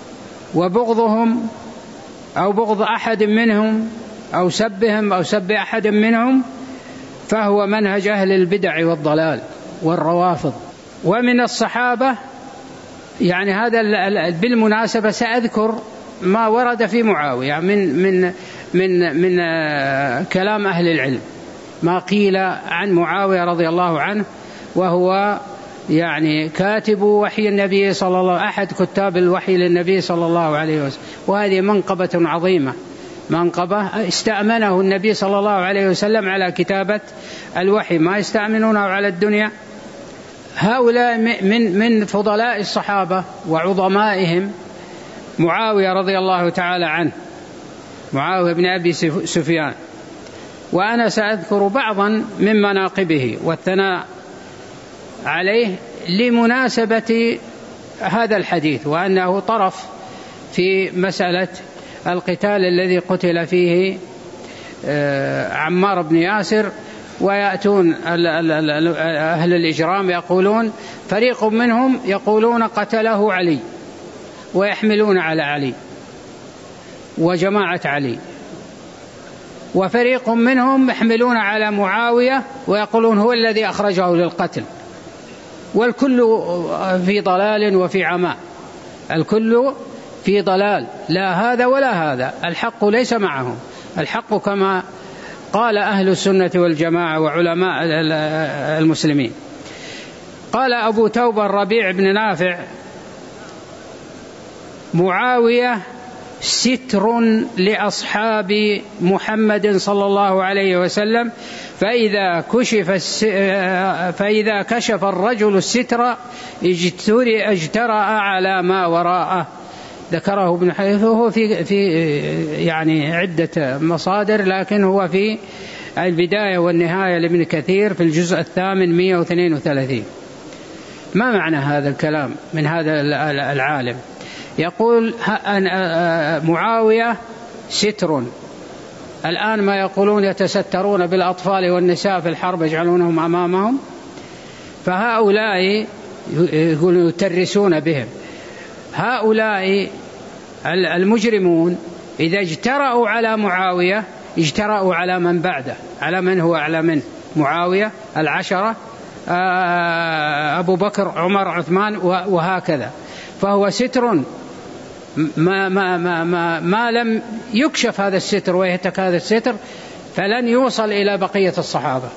S1: وبغضهم أو بغض أحد منهم أو سبهم أو سب أحد منهم، فهو منهج أهل البدع والضلال والروافض. ومن الصحابة، يعني هذا بالمناسبة سأذكر ما ورد في معاوية من من من من كلام أهل العلم، ما قيل عن معاوية رضي الله عنه، وهو يعني كاتب وحي النبي صلى الله عليه وسلم، أحد كتاب الوحي للنبي صلى الله عليه وسلم، وهذه منقبة عظيمة، منقبة استأمنه النبي صلى الله عليه وسلم على كتابة الوحي، ما يستأمنونه على الدنيا. هؤلاء من من فضلاء الصحابة وعظمائهم معاوية رضي الله تعالى عنه، معاوية بن أبي سفيان. وأنا سأذكر بعضا من مناقبه والثناء عليه لمناسبة هذا الحديث، وأنه طرف في مسألة القتال الذي قتل فيه عمار بن ياسر. ويأتون أهل الإجرام يقولون، فريق منهم يقولون قتله علي ويحملون على علي وجماعة علي، وفريق منهم يحملون على معاوية ويقولون هو الذي أخرجه للقتل، والكل في ضلال وفي عمى، الكل في ضلال، لا هذا ولا هذا، الحق ليس معهم، الحق كما قال أهل السنة والجماعة وعلماء المسلمين. قال أبو توبة الربيع بن نافع: معاوية ستر لأصحاب محمد صلى الله عليه وسلم، فإذا كشف فإذا كشف الرجل الستر اجترأ على ما وراءه. ذكره ابن حزم، وهو في في يعني عدة مصادر، لكن هو في البداية والنهاية لابن كثير في الجزء الثامن مئة واثنين وثلاثين. ما معنى هذا الكلام من هذا العالم؟ يقول معاوية ستر. الآن ما يقولون يتسترون بالأطفال والنساء في الحرب، يجعلونهم أمامهم، فهؤلاء يقولون يترسون بهم. هؤلاء المجرمون إذا اجترأوا على معاوية اجترأوا على من بعده، على من هو أعلى منه، معاوية، العشرة، أبو بكر، عمر، عثمان، وهكذا. فهو ستر ما, ما, ما, ما, ما لم يكشف هذا الستر ويهتك هذا الستر فلن يوصل إلى بقية الصحابة.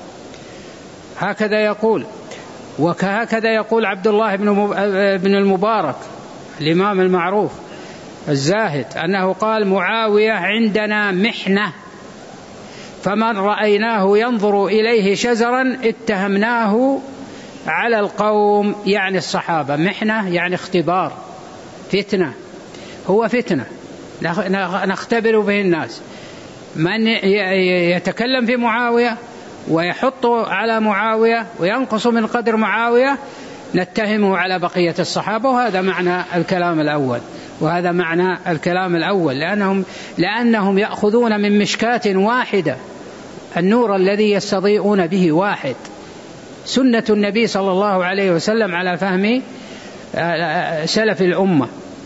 S1: هكذا يقول. وهكذا يقول عبد الله بن المبارك الإمام المعروف الزاهد، أنه قال: معاوية عندنا محنة، فمن رأيناه ينظر إليه شزرا اتهمناه على القوم، يعني الصحابة. محنة يعني اختبار، فتنة، هو فتنة نختبر به الناس. من يتكلم في معاوية ويحط على معاوية وينقص من قدر معاوية نتهمه على بقية الصحابة. وهذا معنى الكلام الأول، وهذا معنى الكلام الأول لأنهم, لأنهم يأخذون من مشكاة واحدة، النور الذي يستضيئون به واحد، سنة النبي صلى الله عليه وسلم على فهم سلف الأمة.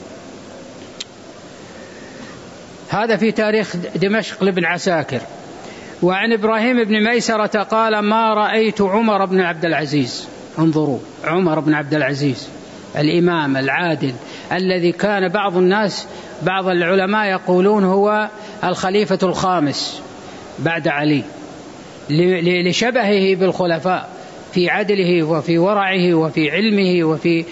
S1: هذا في تاريخ دمشق لابن عساكر. وعن إبراهيم بن ميسرة قال: ما رأيت عمر بن عبد العزيز. انظروا، عمر بن عبد العزيز الإمام العادل الذي كان بعض الناس بعض العلماء يقولون هو الخليفة الخامس بعد علي، لشبهه بالخلفاء في عدله وفي ورعه وفي علمه وفي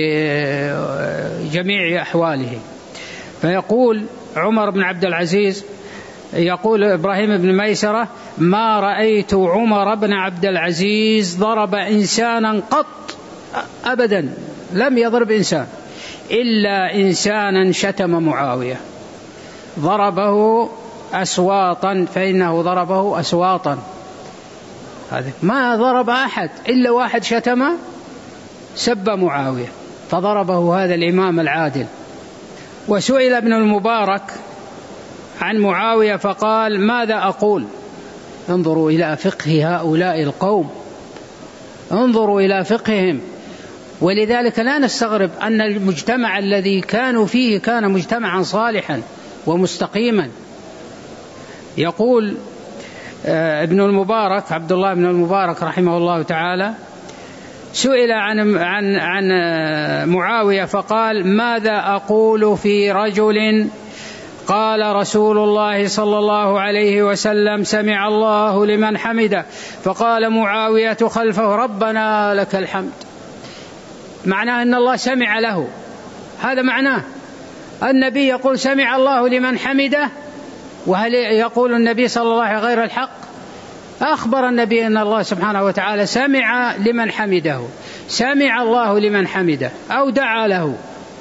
S1: جميع أحواله. فيقول عمر بن عبد العزيز، يقول إبراهيم بن ميسرة: ما رأيت عمر بن عبد العزيز ضرب إنسانا قط أبدا، لم يضرب إنسان إلا إنسانا شتم معاوية، ضربه أسواطا، فإنه ضربه أسواطا. هذا ما ضرب أحد إلا واحد شتم سب معاوية فضربه هذا الإمام العادل. وسئل ابن المبارك عن معاوية فقال: ماذا أقول؟ انظروا إلى فقه هؤلاء القوم، انظروا إلى فقههم. ولذلك لا نستغرب أن المجتمع الذي كانوا فيه كان مجتمعا صالحا ومستقيما. يقول ابن المبارك عبد الله بن المبارك رحمه الله تعالى: سئل عن عن عن معاوية فقال: ماذا أقول في رجل قال رسول الله صلى الله عليه وسلم: سمع الله لمن حمده، فقال معاوية خلفه: ربنا لك الحمد. معناه أن الله سمع له، هذا معناه. النبي يقول: سمع الله لمن حمده، وهل يقول النبي صلى الله عليه وسلم غير الحق؟ أخبر النبي أن الله سبحانه وتعالى سمع لمن حمده، سمع الله لمن حمده، أو دعا له.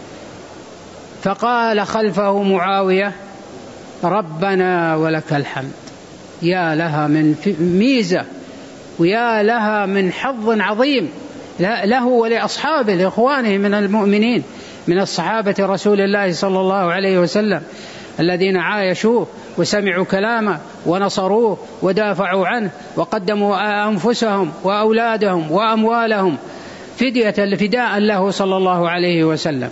S1: فقال خلفه معاوية: ربنا ولك الحمد. يا لها من ميزة، ويا لها من حظ عظيم له ولأصحابه لإخوانه من المؤمنين من الصحابة رسول الله صلى الله عليه وسلم الذين عايشوه وسمعوا كلامه ونصروه ودافعوا عنه وقدموا أنفسهم وأولادهم وأموالهم فدية فداء له صلى الله عليه وسلم.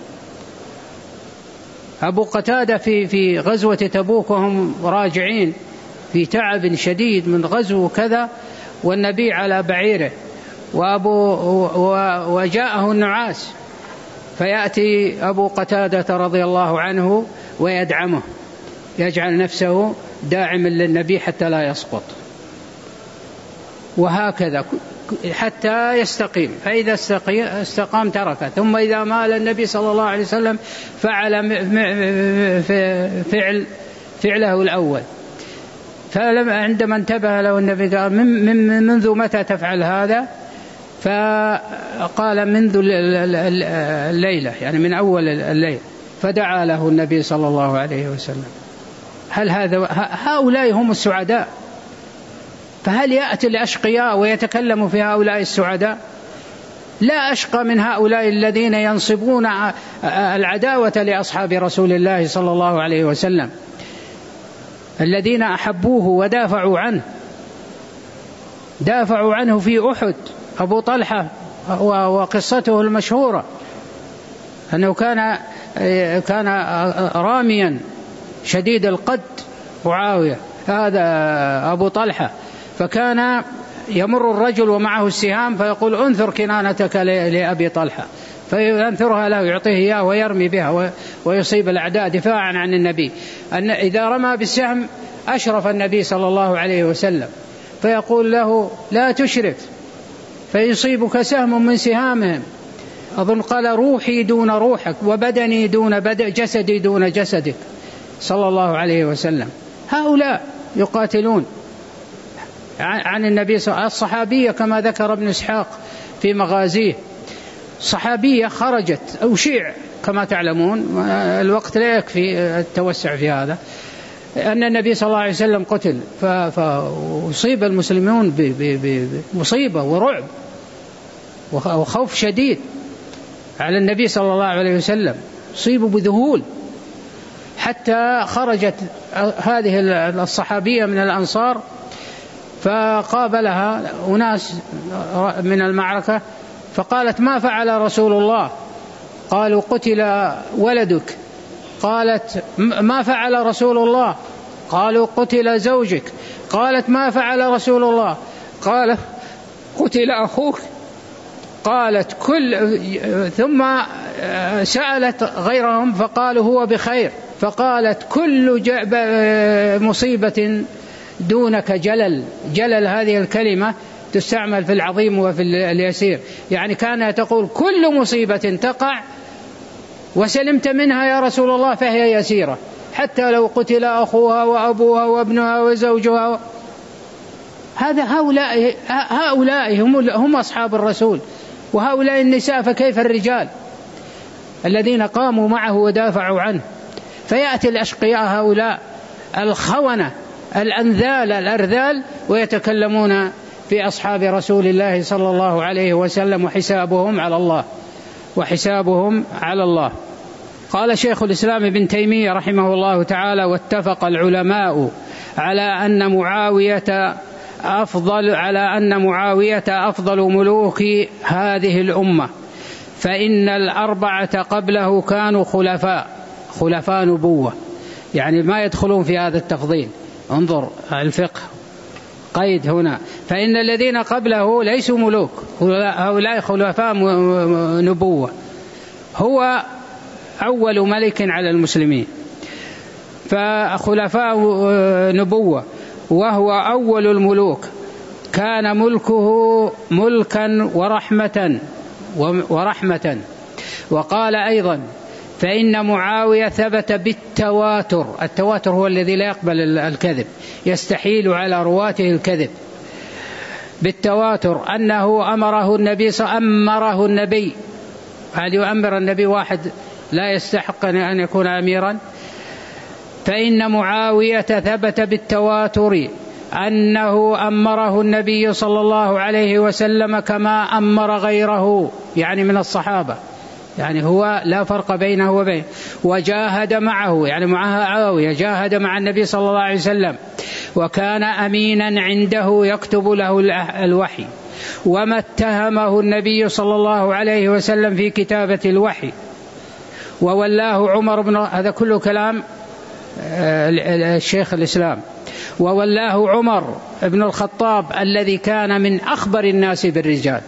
S1: أبو قتادة في في غزوة تبوك وهم راجعين في تعب شديد من غزو كذا، والنبي على بعيره، وأبو وجاءه النعاس، فيأتي أبو قتادة رضي الله عنه ويدعمه، يجعل نفسه داعما للنبي حتى لا يسقط.
S2: وهكذا حتى يستقيم، فإذا استقام تركه. ثم إذا مال النبي صلى الله عليه وسلم فعل فعل فعله الأول، فعندما انتبه له النبي قال من منذ متى تفعل هذا؟ فقال منذ الليلة، يعني من أول الليل. فدعا له النبي صلى الله عليه وسلم. هل هذا هؤلاء هم السعداء؟ فهل يأتي الأشقياء ويتكلم في هؤلاء السعداء؟ لا أشقى من هؤلاء الذين ينصبون العداوة لأصحاب رسول الله صلى الله عليه وسلم، الذين أحبوه ودافعوا عنه، دافعوا عنه في أحد. أبو طلحة وقصته المشهورة أنه كان كان راميا شديد القد معاوية، هذا أبو طلحة، فكان يمر الرجل ومعه السهام فيقول انثر كنانتك لأبي طلحة، فينثرها له يعطيه إياه ويرمي بها ويصيب الأعداء دفاعا عن النبي. أن إذا رمى بالسهم أشرف النبي صلى الله عليه وسلم فيقول له لا تشرف فيصيبك سهم من سهامهم. أظن قال روحي دون روحك وبدني دون بدن جسدي دون جسدك صلى الله عليه وسلم. هؤلاء يقاتلون عن النبي صلى الله عليه وسلم. الصحابية كما ذكر ابن إسحاق في مغازيه، صحابية خرجت أو شيع كما تعلمون، الوقت لا يكفي التوسع في هذا، أن النبي صلى الله عليه وسلم قتل، فأصيب المسلمون بمصيبة ورعب وخوف شديد على النبي صلى الله عليه وسلم، أصيبوا بذهول، حتى خرجت هذه الصحابية من الأنصار فقابلها أناس من المعركة فقالت ما فعل رسول الله؟ قالوا قتل ولدك. قالت ما فعل رسول الله؟ قالوا قتل زوجك. قالت ما فعل رسول الله؟ قال قتل أخوك. قالت كل ثم سألت غيرهم فقالوا هو بخير. فقالت كل مصيبة دونك جلل. جلل هذه الكلمة تستعمل في العظيم وفي اليسير، يعني كان تقول كل مصيبة تقع وسلمت منها يا رسول الله فهي يسيرة، حتى لو قتل أخوها وأبوها وابنها وزوجها. هذا هؤلاء هؤلاء هم هم أصحاب الرسول، وهؤلاء النساء فكيف الرجال الذين قاموا معه ودافعوا عنه؟ فيأتي الأشقياء هؤلاء الخونة الأنذال الأرذال ويتكلمون في أصحاب رسول الله صلى الله عليه وسلم، وحسابهم على الله وحسابهم على الله. قال شيخ الإسلام ابن تيمية رحمه الله تعالى: واتفق العلماء على أن معاوية أفضل على أن معاوية أفضل ملوك هذه الأمة، فإن الأربعة قبله كانوا خلفاء خلفاء نبوة، يعني ما يدخلون في هذا التفضيل. انظر الفقه قيد هنا، فإن الذين قبله ليسوا ملوك، هؤلاء خلفاء نبوة، هو أول ملك على المسلمين، فخلفاء نبوة وهو أول الملوك، كان ملكه ملكا ورحمة ورحمة. وقال أيضا: فإن معاوية ثبت بالتواتر، التواتر هو الذي لا يقبل الكذب، يستحيل على رواته الكذب، بالتواتر أنه أمره النبي أمره النبي هل يؤمر النبي واحد لا يستحق أن يكون أميرا؟ فإن معاوية ثبت بالتواتر أنه أمره النبي صلى الله عليه وسلم كما أمر غيره، يعني من الصحابة، يعني هو لا فرق بينه وبين، وجاهد معه، يعني معاوية جاهد مع النبي صلى الله عليه وسلم، وكان أمينا عنده يكتب له الوحي، وما اتهمه النبي صلى الله عليه وسلم في كتابة الوحي. وولاه عمر بن هذا كله كلام الشيخ الإسلام. وولاه عمر بن الخطاب الذي كان من أخبر الناس بالرجال،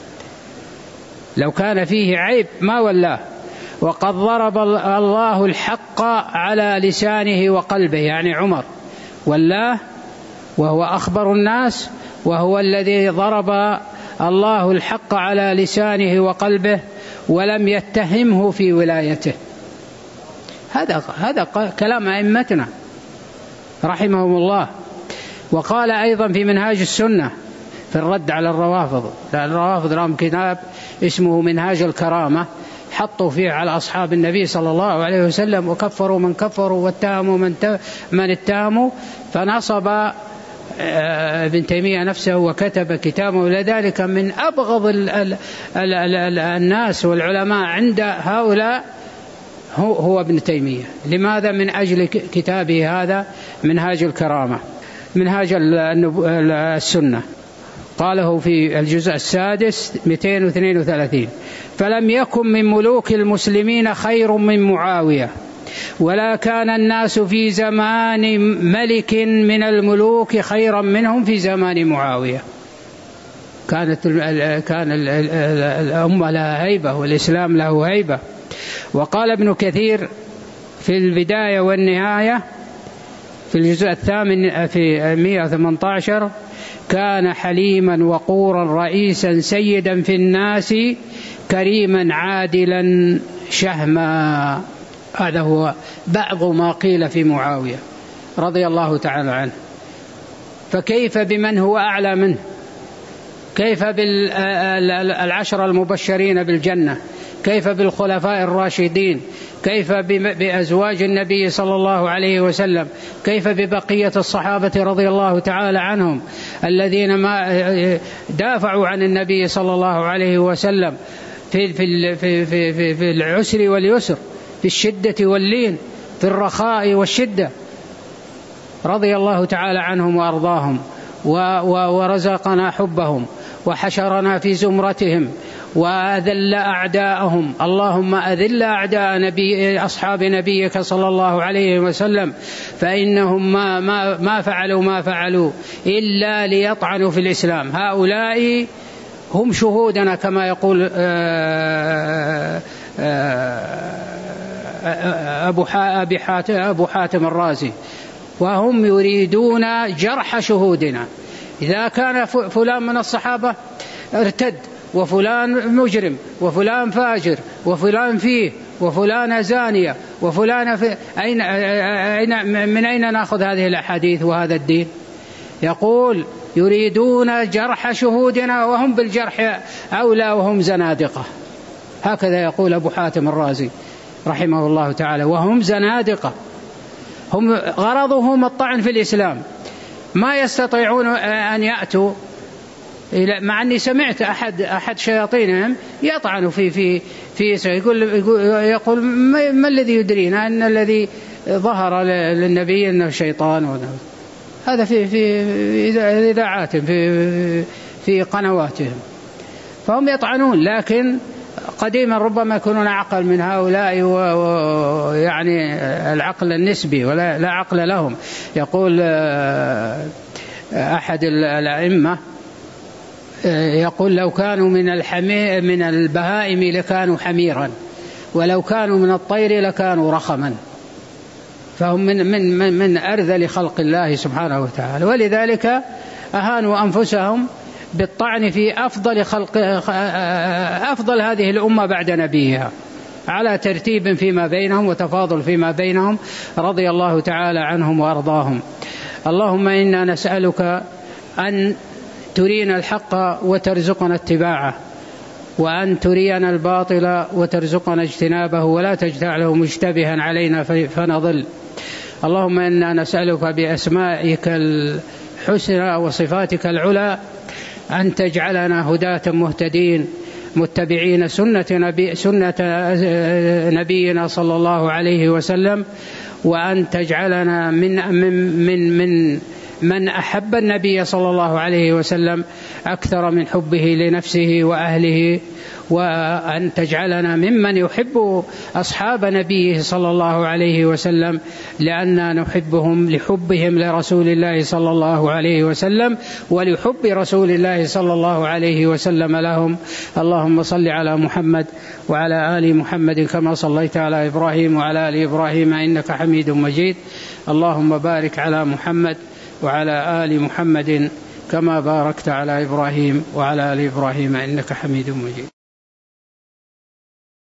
S2: لو كان فيه عيب ما ولاه. وقد ضرب الله الحق على لسانه وقلبه، يعني عمر ولاه وهو أخبر الناس وهو الذي ضرب الله الحق على لسانه وقلبه ولم يتهمه في ولايته. هذا هذا كلام أئمتنا رحمهم الله. وقال أيضا في منهاج السنة في الرد على الروافض، لأن الروافض لهم كتاب اسمه منهاج الكرامة، حطوا فيه على أصحاب النبي صلى الله عليه وسلم وكفروا من كفروا واتهموا من من اتهموا، فنصب ابن تيمية نفسه وكتب كتابه. لذلك من أبغض ال ال ال ال الناس والعلماء عند هؤلاء هو, هو ابن تيمية. لماذا؟ من أجل كتابه هذا منهاج الكرامة، منهاج السنة. قاله في الجزء السادس مئتين واثنين وثلاثين: فلم يكن من ملوك المسلمين خير من معاوية، ولا كان الناس في زمان ملك من الملوك خيرا منهم في زمان معاوية. كانت كان الأمة لها هيبة والإسلام له هيبة. وقال ابن كثير في البداية والنهاية في الجزء الثامن في مئة وثمانية عشر: كان حليما وقورا رئيسا سيدا في الناس كريما عادلا شهما. هذا هو بعض ما قيل في معاوية رضي الله تعالى عنه. فكيف بمن هو أعلى منه؟ كيف بالعشرة المبشرين بالجنة؟ كيف بالخلفاء الراشدين؟ كيف بأزواج النبي صلى الله عليه وسلم؟ كيف ببقية الصحابة رضي الله تعالى عنهم الذين ما دافعوا عن النبي صلى الله عليه وسلم في في في في, في العسر واليسر، في الشدة واللين، في الرخاء والشدة، رضي الله تعالى عنهم وأرضاهم، ورزقنا حبهم وحشرنا في زمرتهم وأذل أعداءهم. اللهم أذل أعداء نبي أصحاب نبيك صلى الله عليه وسلم، فإنهم ما, ما, ما فعلوا ما فعلوا إلا ليطعنوا في الإسلام. هؤلاء هم شهودنا كما يقول أبو حاتم, أبو حاتم الرازي، وهم يريدون جرح شهودنا. إذا كان فلان من الصحابة ارتد، وفلان مجرم، وفلان فاجر، وفلان فيه، وفلان زانية، وفلان في أين أين من أين نأخذ هذه الأحاديث وهذا الدين؟ يقول يريدون جرح شهودنا وهم بالجرح أولى وهم زنادقة. هكذا يقول أبو حاتم الرازي رحمه الله تعالى، وهم زنادقة. هم غرضهم الطعن في الإسلام، ما يستطيعون أن يأتوا، مع أني سمعت أحد أحد شياطينهم يطعن في في في يقول يقول ما الذي يدرينا أن الذي ظهر للنبي أنه شيطان. هذا في في إذاعاتهم في في قنواتهم، فهم يطعنون. لكن قديما ربما يكونون عقل من هؤلاء، ويعني العقل النسبي ولا لا عقل لهم. يقول أحد الأئمة يقول لو كانوا من الحمي من البهائم لكانوا حميرا، ولو كانوا من الطير لكانوا رخما. فهم من من من, من أرذل خلق الله سبحانه وتعالى، ولذلك أهانوا أنفسهم بالطعن في أفضل خلق أفضل هذه الأمة بعد نبيها، على ترتيب فيما بينهم وتفاضل فيما بينهم، رضي الله تعالى عنهم وأرضاهم. اللهم إنا نسألك أن ترينا الحق وترزقنا اتباعه، وأن ترينا الباطل وترزقنا اجتنابه، ولا تجعله مشتبها علينا فنضل. اللهم إنا نسألك بأسمائك الحسنى وصفاتك العلى أن تجعلنا هداة مهتدين متبعين سنة, نبي سنة نبينا صلى الله عليه وسلم، وأن تجعلنا من من من, من من أحب النبي صلى الله عليه وسلم أكثر من حبه لنفسه وأهله، وأن تجعلنا ممن يحب أصحاب نبيه صلى الله عليه وسلم، لأننا نحبهم لحبهم لرسول الله صلى الله عليه وسلم ولحب رسول الله صلى الله عليه وسلم لهم. اللهم صل على محمد وعلى آل محمد كما صليت على إبراهيم وعلى آل إبراهيم إنك حميد مجيد. اللهم بارك على محمد وعلى آل محمد
S1: كما باركت على إبراهيم وعلى آل إبراهيم إنك حميد مجيد.